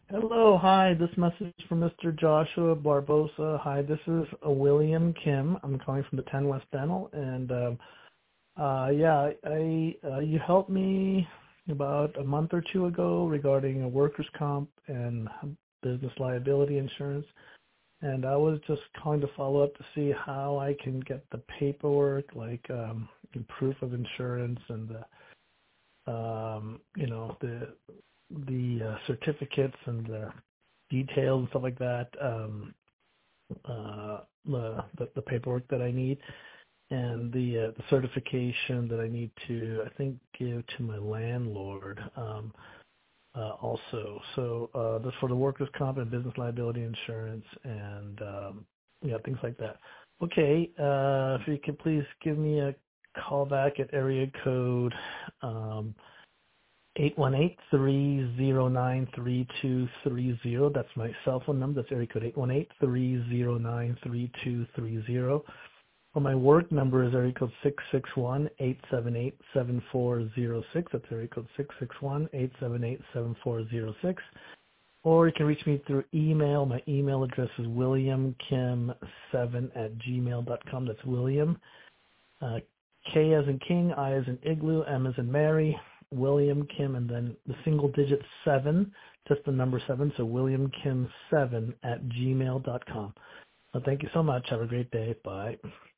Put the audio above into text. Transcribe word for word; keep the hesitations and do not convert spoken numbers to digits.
Hello, hi. This message is from Mister Joshua Barbosa. Hi, this is uh, William Kim. I'm calling from the ten West Dental, and um, uh, yeah, I uh, you helped me about a month or two ago regarding a workers' comp and business liability insurance, and I was just calling to follow up to see how I can get the paperwork, like um, proof of insurance and the um, you know the the uh, certificates and the details and stuff like that, um, uh, the, the the paperwork that I need, and the uh, the certification that I need to, I think, give to my landlord um, uh, also. So uh, that's for the workers' comp and business liability insurance, and um, yeah, things like that. Okay, uh, if you could please give me a call back at area code. Um, eight one eight, three zero nine, three two three zero. That's my cell phone number. That's area code eight one eight, three zero nine, three two three zero. Or my work number is area code six six one, eight seven eight, seven four zero six. That's area code six six one, eight seven eight, seven four zero six. Or you can reach me through email. My email address is william kim seven at gmail dot com. That's William. Uh, K as in King, I as in Igloo, M as in Mary, William Kim, and then the single digit seven, just the number seven, so william kim seven at gmail dot com. Well, thank you so much. Have a great day. Bye.